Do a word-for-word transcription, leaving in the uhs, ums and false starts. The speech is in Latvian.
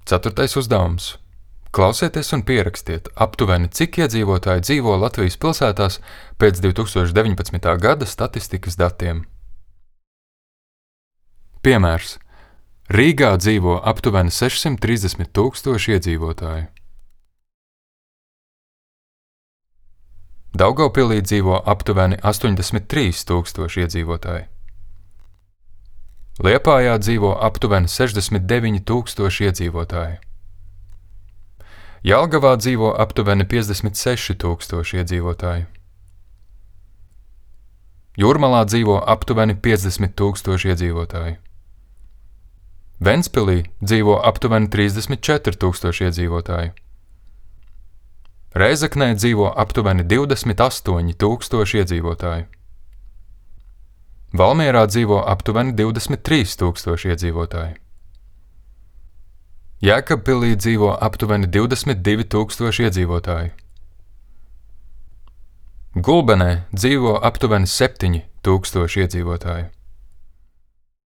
Ceturtais uzdevums. Klausieties un pierakstiet, aptuveni cik iedzīvotāji dzīvo Latvijas pilsētās pēc divi tūkstoši deviņpadsmitā gada statistikas datiem. Piemērs. Rīgā dzīvo aptuveni sešsimt trīsdesmit tūkstoši iedzīvotāju. Daugavpilī dzīvo aptuveni astoņdesmit trīs tūkstoši iedzīvotāju. Liepājā dzīvo aptuveni sešdesmit deviņi tūkstoši iedzīvotāju. Jelgavā dzīvo aptuveni piecdesmit seši tūkstoši iedzīvotāju. Jūrmalā dzīvo aptuveni piecdesmit tūkstoši iedzīvotāju. Ventspilī dzīvo aptuveni trīsdesmit četri tūkstoši iedzīvotāju. Rēzeknē dzīvo aptuveni divdesmit astoņi tūkstoši iedzīvotāju. Valmierā dzīvo aptuveni divdesmit trīs tūkstoši iedzīvotāju. Jēkabpilī dzīvo aptuveni divdesmit divi tūkstoši iedzīvotāju. Gulbenē dzīvo aptuveni septiņi tūkstoši iedzīvotāju.